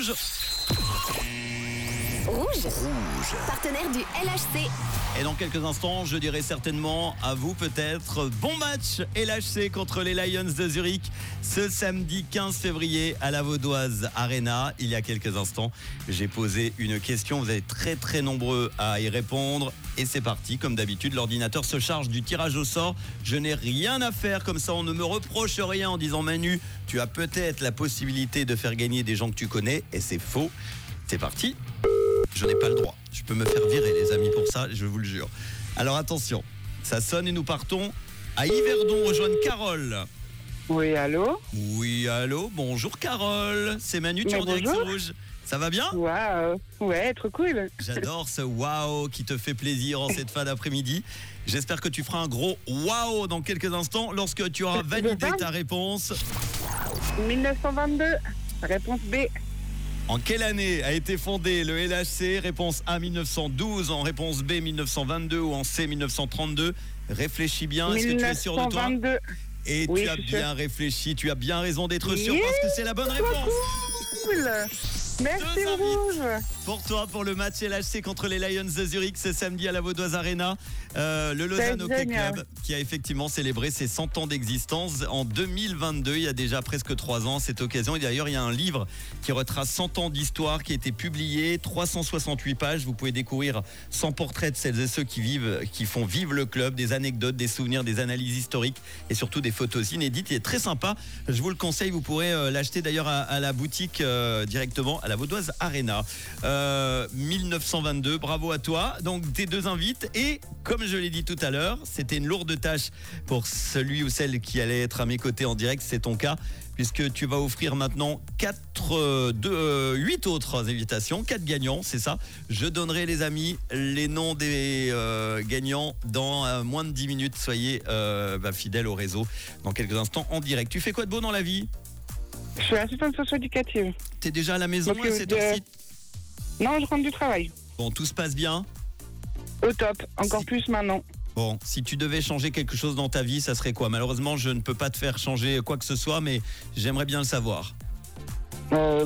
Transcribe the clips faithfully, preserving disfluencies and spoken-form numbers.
Rouge. Rouge. Rouge. Partenaire du L H C. Et dans quelques instants, je dirai certainement à vous peut-être bon match L H C contre les Lions de Zurich ce samedi quinze février à la Vaudoise Arena. Il y a quelques instants, j'ai posé une question. Vous êtes très très nombreux à y répondre. Et c'est parti, comme d'habitude, l'ordinateur se charge du tirage au sort. Je n'ai rien à faire, comme ça on ne me reproche rien en disant Manu, tu as peut-être la possibilité de faire gagner des gens que tu connais. Et c'est faux. C'est parti. Je n'ai pas le droit. Je peux me faire virer, les amis, pour ça, je vous le jure. Alors attention, ça sonne et nous partons à Yverdon rejoindre Carole. Oui, allô? Oui, allô, bonjour Carole. C'est Manu, tu es en direct sur Rouge. Ça va bien? Waouh, ouais, trop cool. J'adore ce waouh qui te fait plaisir en cette fin d'après-midi. J'espère que tu feras un gros waouh dans quelques instants lorsque tu auras validé ta réponse. dix-neuf cent vingt-deux, réponse B. En quelle année a été fondé le L H C? Réponse A mille neuf cent douze, en réponse B mille neuf cent vingt-deux ou en C mille neuf cent trente-deux. Réfléchis bien, est-ce que tu es sûr de toi? mille neuf cent vingt-deux. Et oui, tu as bien sûr. réfléchi, tu as bien raison d'être sûr Oui, parce que c'est la bonne réponse. Cool. Merci Deux Rouge. Pour toi, pour le match L H C contre les Lions de Zurich ce samedi à la Vaudoise Arena, euh, le Lausanne Hockey Club qui a effectivement célébré ses cent ans d'existence en deux mille vingt-deux, il y a déjà presque trois ans cette occasion. Et d'ailleurs, il y a un livre qui retrace cent ans d'histoire qui a été publié, trois cent soixante-huit pages. Vous pouvez découvrir cent portraits de celles et ceux qui vivent, qui font vivre le club, des anecdotes, des souvenirs, des analyses historiques et surtout des photos inédites. Il est très sympa. Je vous le conseille. Vous pourrez euh, l'acheter d'ailleurs à, à la boutique euh, directement à la Vaudoise Arena. Euh, mille neuf cent vingt-deux, bravo à toi. Donc tes deux invites et comme je l'ai dit tout à l'heure, c'était une lourde tâche pour celui ou celle qui allait être à mes côtés en direct, c'est ton cas puisque tu vas offrir maintenant quatre, deux, huit autres invitations, quatre gagnants, c'est ça. Je donnerai les amis les noms des euh, gagnants dans euh, moins de dix minutes. Soyez euh, bah, fidèles au réseau dans quelques instants en direct. Tu fais quoi de beau dans la vie? Je suis assistante socio-éducative. T'es déjà à la maison Donc, à cette euh, heure-ci? Non, je rentre du travail. Bon, tout se passe bien? Au top, encore Si. plus maintenant. Bon, si tu devais changer quelque chose dans ta vie, ça serait quoi? Malheureusement, je ne peux pas te faire changer quoi que ce soit, mais j'aimerais bien le savoir. Euh,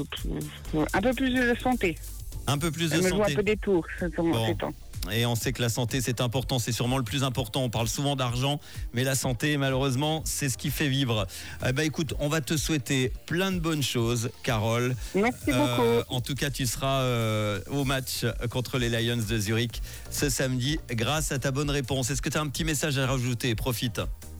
un peu plus de santé. Un peu plus de Elle me joue un santé. peu des tours ces temps. Bon. ces temps. Et on sait que la santé, c'est important, c'est sûrement le plus important. On parle souvent d'argent, mais la santé, malheureusement, c'est ce qui fait vivre. Eh ben, écoute, on va te souhaiter plein de bonnes choses, Carole. Merci Euh, beaucoup. en tout cas, tu seras euh, au match contre les Lions de Zurich ce samedi grâce à ta bonne réponse. Est-ce que tu as un petit message à rajouter? Profite.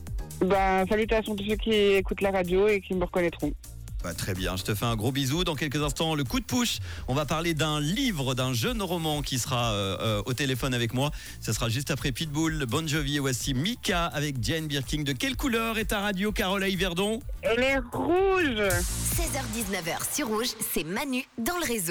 Ben, salutations à tous ceux qui écoutent la radio et qui me reconnaîtront. Bah, très bien, je te fais un gros bisou. Dans quelques instants, le coup de push. On va parler d'un livre, d'un jeune roman qui sera euh, euh, au téléphone avec moi. Ce sera juste après Pitbull, Bon Jovi et voici Mika avec Jane Birkin. De quelle couleur est ta radio, Carole à Yverdon? Elle est rouge. seize heures dix-neuf heures sur Rouge, c'est Manu dans le réseau.